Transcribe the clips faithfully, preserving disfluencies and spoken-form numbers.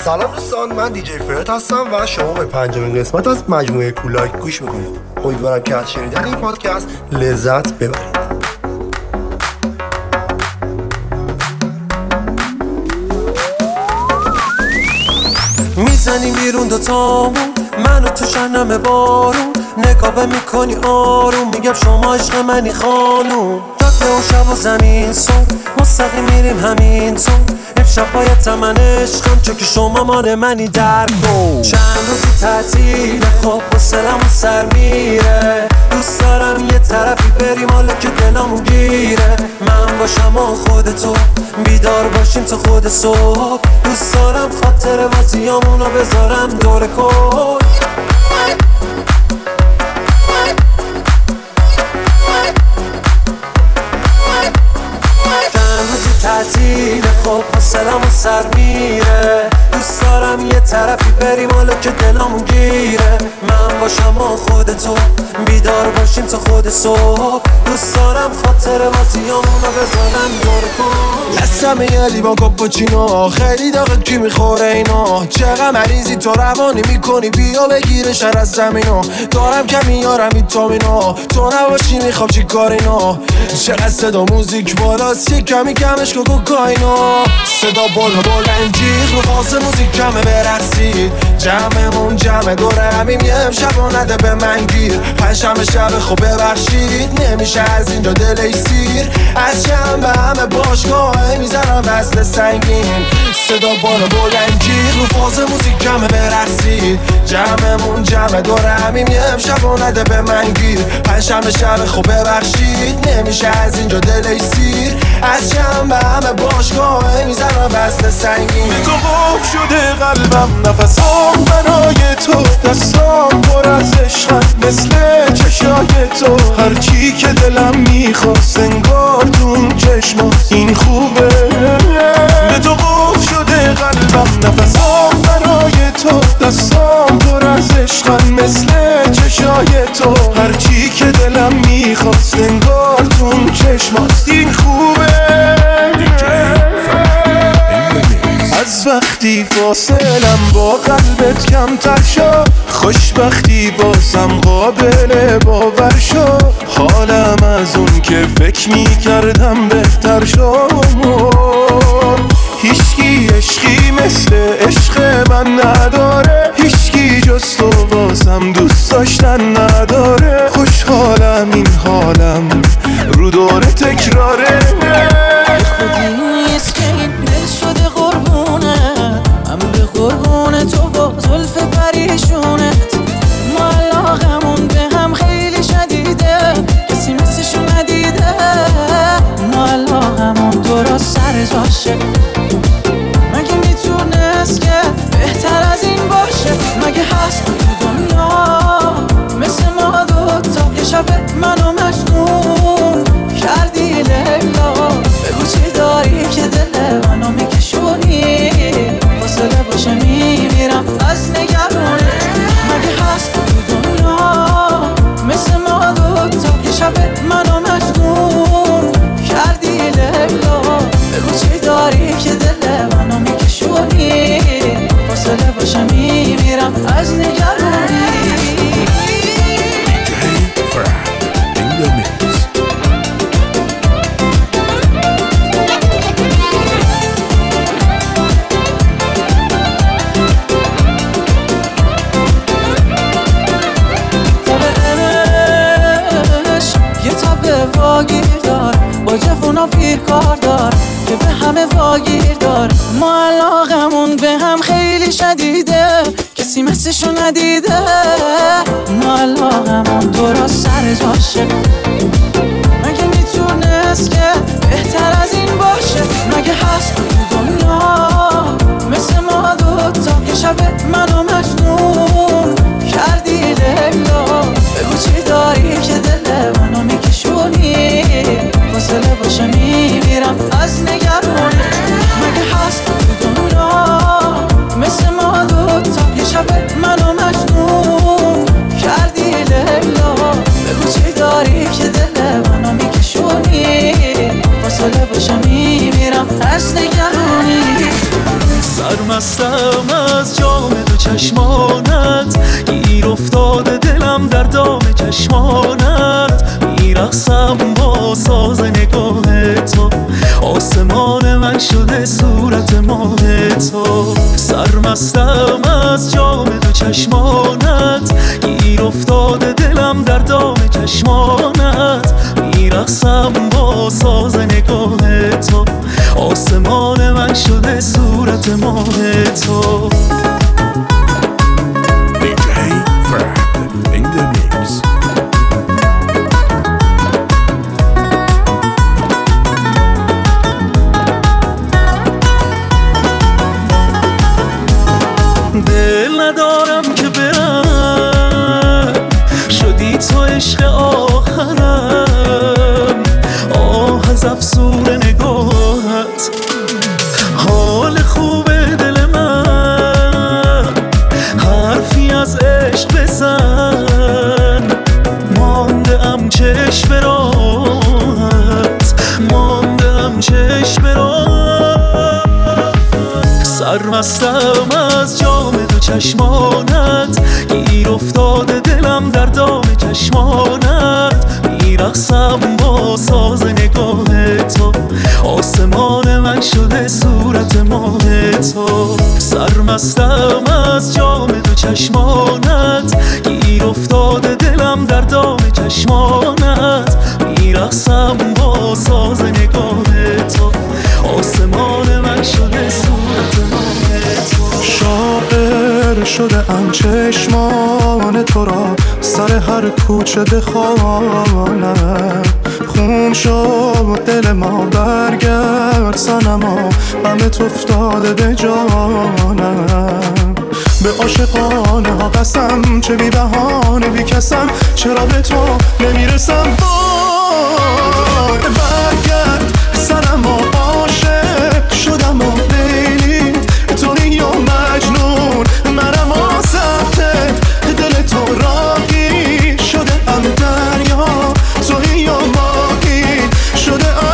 سلام دوستان، من دیجی فرد هستم و شما به پنجمین قسمت از مجموعه کولایک گوش میکنید. امیدوارم که از شنیدن این پادکست لذت ببرید. میزنی بیرون دوتامون، منو تو شنم بارون، نگاه میکنی آروم، میگم شما عشق منی خانوم. جاده و شب و زمین سون، مستقیم میریم همین تون، امشب باید تمن عشقم چون که شما مال منی در کن. چند روزی تعطیل خواب و سلمون سر میره، دوست دارم یه طرفی بریم حالا که دلمون گیره. من باشم و خودتو بیدار باشیم تا خود صبح، دوست دارم خاطر بازیامونو بذارم دور کن. تعطیل خواب و سلمون سر میره، دوست دارم یه طرفی بریم حالا که دلمون گیره. من باشم و خودتو بیدار باشیم تا خود صبح، دوست دارم خاطر بازیامونو بزنم دور کن. دستم یه لیوان کاپوچینو، خیلی داغه کی میخوره اینا، چقدر مریضی تو روانی میکنی، بیا بگیره شر از زمینو. دارم کمی یارم ویتامینو، تو نباشی میخوام چی کار اینا. چقدر صدا موزیک بالاست، یه کمی کمش که کوکائینو. صدا بالا بالا جیغ رو فاز موزیک کمه برقصید، جمعمون جمع دوره همیم، یه امشب و نده به من گیر. پنجشنبه شب خوب ببخشید، نمیشه از اینجا دل سیر، از شنبه همه باشگاه میزنم وزن سنگین. صدا بالا بلند جیغ رو فاز موزیک کمه برقصید، جمعمون جمع دوره همیم، یه امشب و نده به من گیر. پنجشنبه شب خوب ببخشید، نمیشه از اینجا دل سیر، از شنبه همه باشگاه میزنم وزن سنگین. به تو قف شده قلبم، نفسام برای تو، دستام پر از عشقم مثل چشای تو. هرچی که دلم میخواست انگار تو اون چشماست، این خوبه. به تو قف شده قلبم، نفسام برای تو، دستام پر از عشقم مثل چشای تو. هرچی که دلم میخواست انگار تو اون چشماست، این خوبه. از وقتی فاصلم با قلبت کمتر شد، خوشبختی بازم قابل باور شد. حالم از اون که فکر میکردم بهتر شد. هیچکی عشقی مثل عشق من نداره، هیچکی جز تو بازم دوست داشتن نداره. خوشحالم این حالم رو دوره تکراره. نیست که این دل شده قربونه، من به قربون تو با زلف پریشونت. ما علاقمون به هم خیلی شدیده، کسی مثلشو ندیده. ما علاقمون درست سر جاشه، مگه میتونست که بهتر از این باشه؟ مگه هست تو دنیا مثل ما دوتا؟ یه شب منو مجنون کردی لیلا، بگو چی داری که دل منو میکشونی؟ فاصله باشه میمیرم از نگرانی. مگه هست تو دنیا مثل ما دوتا؟ یه شب منو مجنون کردی لیلا، بگو چی داری که دل منو میکشونی؟ فاصله باشه میمیرم از نگرانی. واگیر دار با جفونا پیر کار دار که به همه واگیر دار. ما علاقمون به هم خیلی شدیده، کسی مثلشو ندیده. ما علاقمون درست سر جاشه، مگه میتونست که بهتر از این باشه؟ مگه هست تو دنیا مثل ما دوتا؟ یه شب منو مجنون کردی لیلا، بگو چی داری که دل منو میکشونی؟ فاصله باشه میمیرم از نگرانی. مگه هست تو دنیا مثل ما دوتا؟ یه شب منو مجنون کردی لیلا، بگو چی داری که دل منو میکشونی؟ فاصله باشه میمیرم از نگرانی. سرمستم چشمانت، گیر افتاده دلم در دام چشمانت، میرقصم با ساز نگاه تو، آسمان من شده صورت ماه تو، سرمستم از جام دو چشمانت، گیر افتاده دلم در دام چشمانت، میرقصم با ساز نگاه تو، آسمان من شده صورت ماه تو. دی جی Fred in the mix. دل ندارم که برم، شدی تو عشق آخرم، آه از افسون نگاهت، حال خوب دل من، حرفی از عشق بزن، مانده ام چشم راهت، مانده ام چشم راهت، سرمستم از جام دو چشمانت، گیر افتاده دلم در دام چشمانت، میرقصم با ساز نگاه تو، آسمان من شده صورت ماه تو، سرمستم از جام دو چشمانت، گیر افتاده دلم در دام چشمانت، میرقصم با ساز نگاه تو، آسمان من شده صورت ماه تو. شاعر شده ام چشمان تو را، سر هر کوچه بخوانم، خون شد دل ما، برگرد صنما، غمت افتاده به جانم، به عاشقانه ها قسم، چه بی بهانه بی کسم، چرا به تو نمیرسم، وای برگرد صنما، عاشق شدم و لیلی توی یا مجنون، منم آسفته دل تو راهی شده ام دریا، توی یا ماهی شده ام.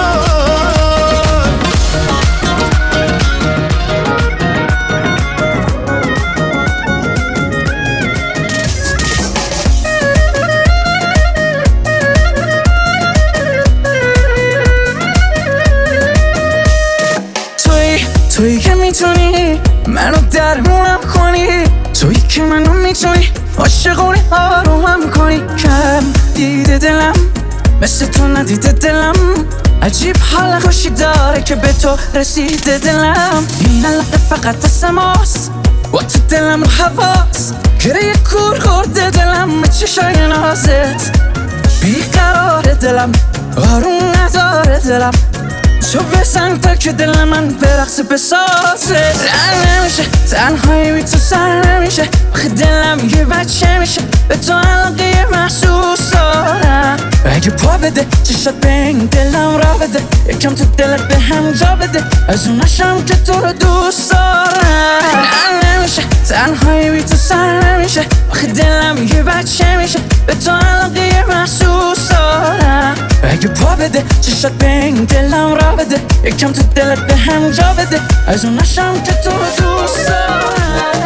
تویی که میتونی منو درمونم کنی، تویی که منو میتونی عاشقونه آرومم کنی، کم دیده دلم مثل تو ندیده دلم، عجیب حال خوشی داره که به تو رسیده دلم، این علاقه فقط دست ماست و تو دلم رو حواس، گره کور خورده دلم به چشای نازت، بیقرار دلم آروم نداره دلم، تو بزن تا که دل من برقص بسازه، رن نمیشه تنهایی بی تو سر نمیشه، آخه دلم یه بچه میشه، به تو علاقه محسوس دارم، اگه پا بده چشت به این دلم را بده، یکم تو دلت به هم جا بده، از اونشم که تو رو دوست دارم، رن نمیشه تنهایی بی تو سر نمیشه، آخه دلم یه بچه میشه، به تو علاقه محسوس دارم، اگه پا بده چشت به این دلم را بده، یکم تو دلت به هم جا بده، از اونشم که تو رو دوست دارم.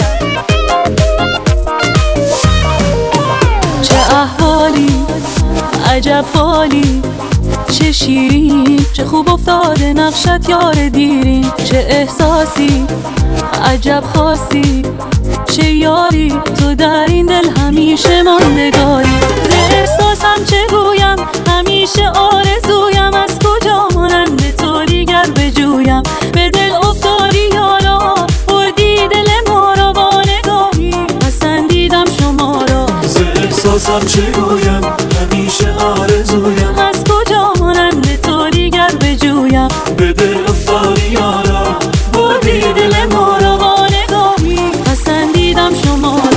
چه احوالی عجب فالی، چه شیرین چه خوب افتاده نقشت یار دیرین، چه احساسی عجب خاصی، چه یاری تو در این دل همیشه ماندگاری، ز احساسم چه گویم همیشه آرزویم، از کجا مانند تو دیگر بجویم، به دل افتادی یارا بردی دل ما را با نگاهی، پسندیدم شما را، ز احساسم چه گویم همیشه آرزویم، از کجا مانند تو دیگر بجویم، به دل افتادی یارا بردی دل ما را با نگاهی، پسندیدم شما را.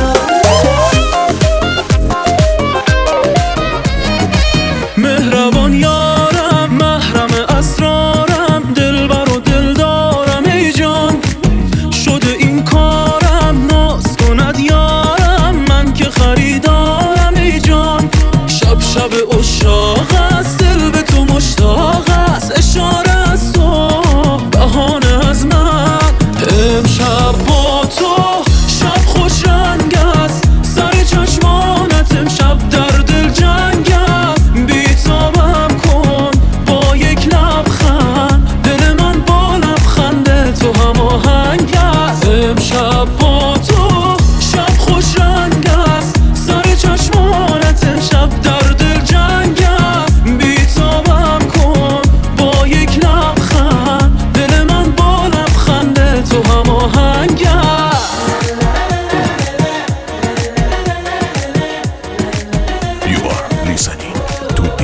مهربان یارم محرم اسرارم، دلبر و دلدارم ای جان، شده این کارم ناز کند یارم، من که خریدارم ای جان، شب شب عشاق است دل به تو مشتاق است، اشاره از تو بهانه از من، امشب با تو شب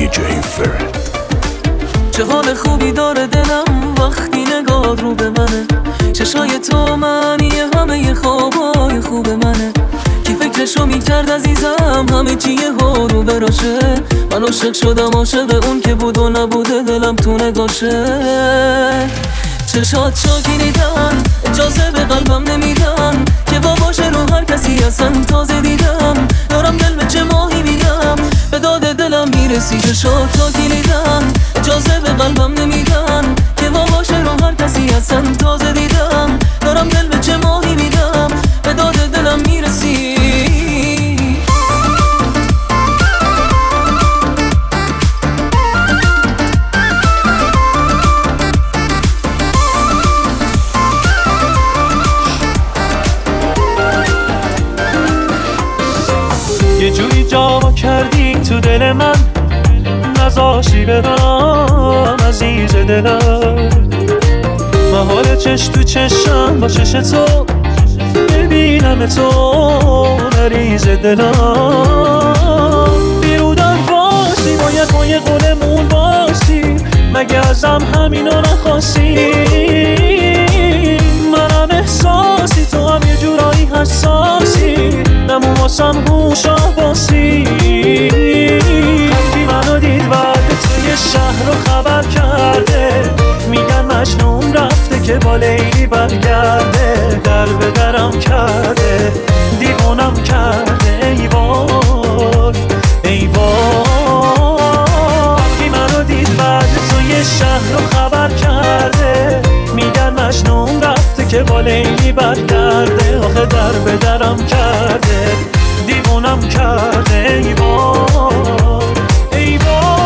دی جی فرد. چه حال خوبی داره دلم وقتی نگاه رو به منه، چشای تو معنی همه خوابای خوب منه. کی فکرشو میکرد عزیزم همه چی ها رو براشه، من عاشق شدم عاشق اون که بود و نبوده دلم تو نگاشه. چشات شاکیریدن اجازه به قلبم نمیدن که باباشه رو هر کسی اصلا تازه دیدم، دارم دل به چه ماهی میدم به داد دلم میرسی. چشات شاکیریدن اجازه به قلبم نمیدن که باباشه رو هر کسی اصلا تازه دیدم، دارم دل به چه ماهی میدم به داد دلم میرسی. یه جوری جا کردی تو دل من، نذاشی برم عزیز دلم. محال چش تو چشم با چش تو ببینم تو مریض دلم. بیرودن باشی باید ما یه قولمون باشی، مگه ازم همینو نخواستی؟ منم احساسی تو هم یه جورایی حساسی، نمون واسم هوش آباسی. قلبی منو دید ورده توی شهر رو خبر کرده، میگن مجنون رفته که با لیلی برگرده. در به درم کرده دیوانم کرده ای وای ای وای. قلبی منو دید ورده توی شهر رو خبر کرده، میگن مجنون رفته که با لیلی برگرده. آخه در به درم کرده دیوانم کرده ای وای ای وای.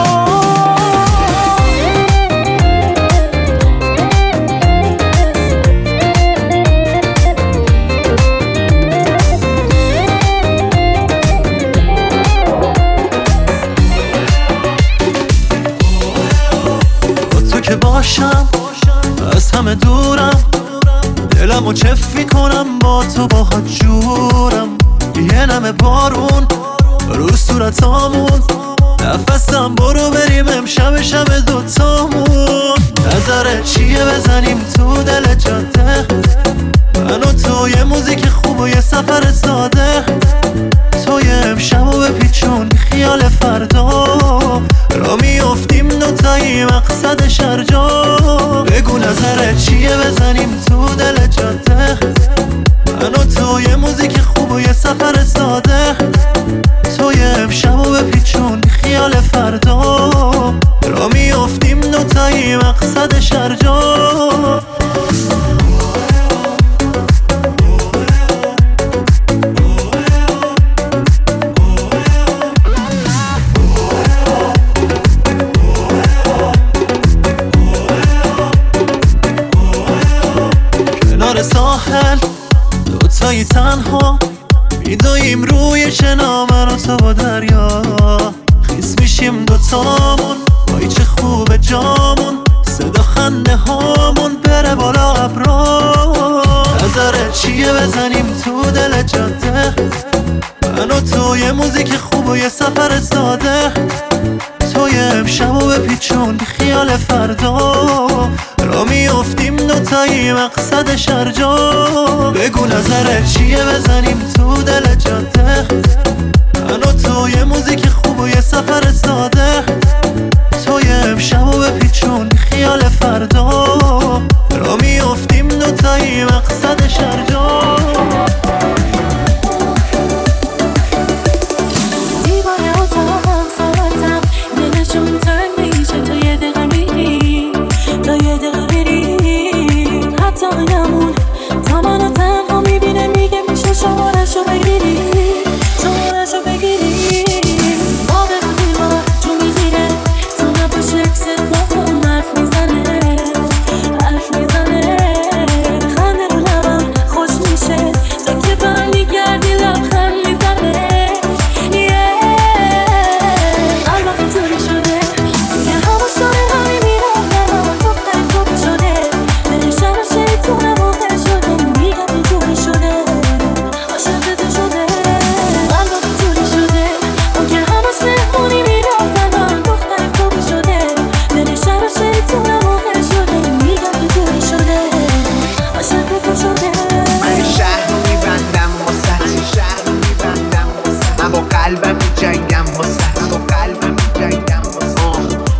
با تو که باشم از همه دورم، دلمو چف میکنم با تو باهات جورم. یه نمه بارون رو صورتامون، نفسم برو بریم امشب شب دوتامون. نظرت چیه بزنیم تو دل جاده، من و تو یه موزیک خوب و یه سفر ساده. تو یه امشب و بپیچون خیال فردا، را میافتیم دوتایی مقصد شرجا. بگو نظرت چیه بزنیم تو دل جاده، من و تو یه موزیک خوب و یه سفر ساده. تو یه امشب و بپیچون خیال فردا، را میافتیم دوتایی مقصد شرجا. کنار ساحل دوتایی تنها میدویم روی شنا، من و تو با دریا. خیس میشیم دوتامون وای چه خوبه جامون، صدا خنده هامون بره بالا ابرا. نظرت چیه بزنیم تو دل جاده، من و تو یه موزیک خوب و یه سفر ساده. تو یه امشب و بپیچون خیال فردا، را میافتیم دوتایی مقصد شرجا. بگو نظرت چیه بزنیم تو دل جاده، من و تو یه موزیک خوب و یه سفر ساده. تو یه امشب و بپیچون خیال فردا، را میافتیم دوتایی مقصد شرجا. شمارشو بگیری شمارشو بگیری باقی رو دیر بابا جون میگیره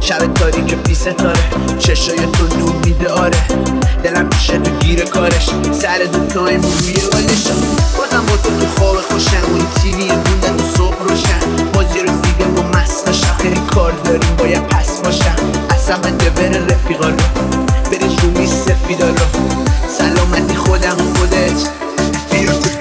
شب تاریک بی ستاره، چشای تو نور میده آره، دلم میشه تو گیر کارش، سر دوتاییم روی بالشم، بازم با تو تو خواب خوشم، اون تیوی موندن تو صبح روشن، بازی رفیقه با مست نشم، خیلی کار داریم باید پس باشم، اصلا بده بره رفیقا رو، بری جومی سفیدا رو، سلامتی خودم خودت بیا تو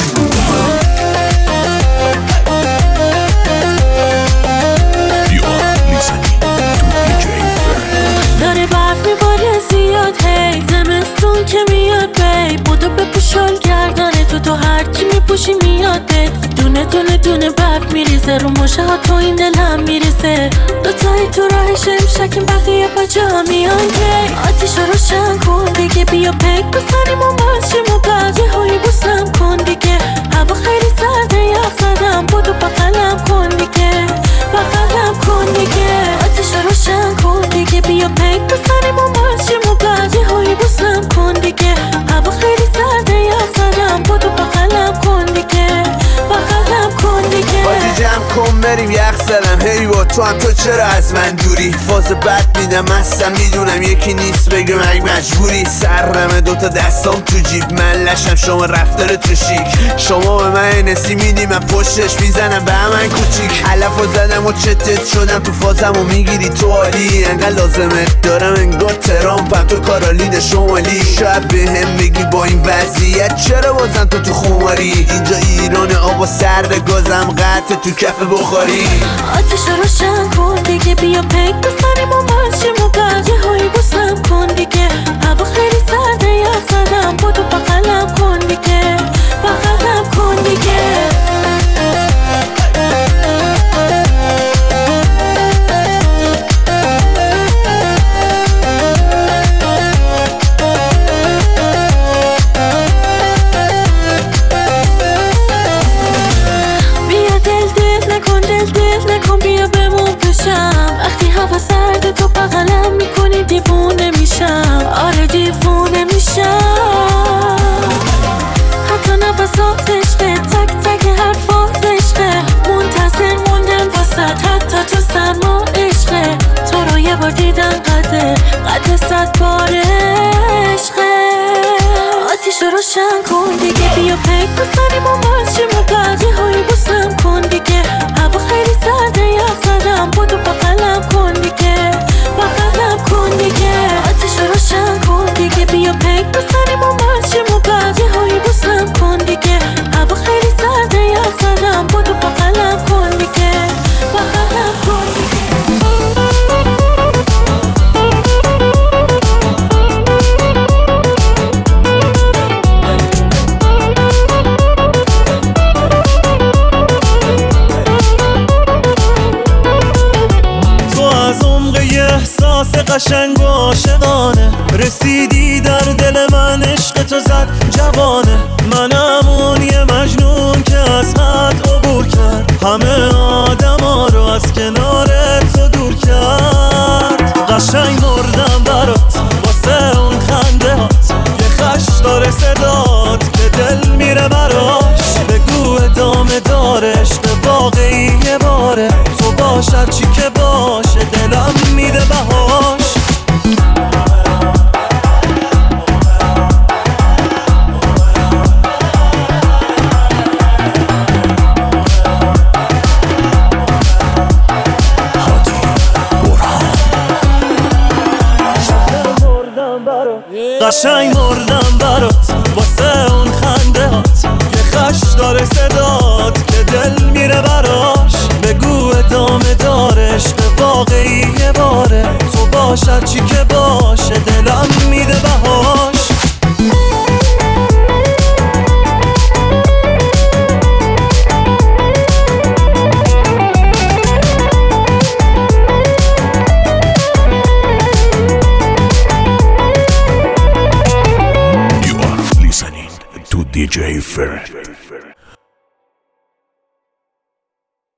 داره برف میباره زیاد هی زمستون که میاد بی بودو بپوشال گردنه تو تو هرچی میپوشی میاد بید دونه دونه دونه برف میریزه رو مشه ها تو این دلم میریزه دوتایی تو راه شمشکیم بقیه بچه ها میان کی آتیش رو روشن کن دیگه بیا پک بسنیم و ماشیم و بقیه هایی بوسم کن دیگه هوا خیلی سرده یخ زدم بودو بقلم کن دیگه بقلم کن دیگه آتیش رو روشن کن دیگه بیا پک بسنیم و ماشیم و بقیه هایی بوسم کن دیگه هوا خیلی سرده یخ زدم بودو بقلم کن دیگه بقلم کن دیگه بازی جمع کن بریم یخ زدم هی با تو هم تو چرا از من دوری فاز بد میدم هستم میدونم یکی نیست بگه من مجبوری سرمه دوتا دستام تو جیب من لشم شما رفتار تو شیک شما به من نسی میدی من پشتش میزنم به همن کوچیک علف و زدم و چتت شدم تو فازم و میگیری تو عالی انقدر لازمت دارم انگار ترامپم تو کارالین شمالی شاید به هم بگی با این وضعیت چرا بازم تو تو خماری اینجا ایران آب و سرد گازم قطع تو کف بخاری آتیش رو روشن کن دیگه بیا پک بسنیم و ماشیم و بقیه هایی بوسم کن دیگه هوا خیلی سرده یخ زدم بودو بقلم کن دیگه بقلم کن دیگه وقتی هوا سرده تو بغلم میکنی دیوونه میشم آره دیوونه میشم حتی نفسات عشقه تک تک حرفات عشقه منتظر موندن واسد حتی تو سرما عشقه تو رو یه بار دیدن قده قده صد بار عشقه آتیش رو روشن کن دیگه بیا پک بسنیم و ماشیم و بقیه هایی بوسم کن دیگه هوا خیلی سرده یخ زدم بودو بقلم کن دیگه بقلم کن دیگه آتیش رو روشن کن دیگه بیا پک بسنیم و ماشیم و بقیه هایی بوسم کن دیگه هوا خیلی سرده یخ زدم بودو بقلم کن دیگه بقلم کن دیگه احساس قشنگ و عاشقانه رسیدی در دل من عشق تو زد جوانه منم اون یه مجنون که از حد عبور کرد همه آدما رو از کنار تو دور کرد قشنگ مردم برات واسه اون خنده هات یه خش داره صدات که دل میره براش بگو ادامه داره عشق واقعی یه باره تو باشد چی که باشه دلم میده بهاش قشنگ مردم برات واسه اون خنده هات یه خش داره صدات که دل میره براش بگو ادامه داره عشق واقعی یه باره تو باشد چی که باشه دلم میده بهاش D J Ferret.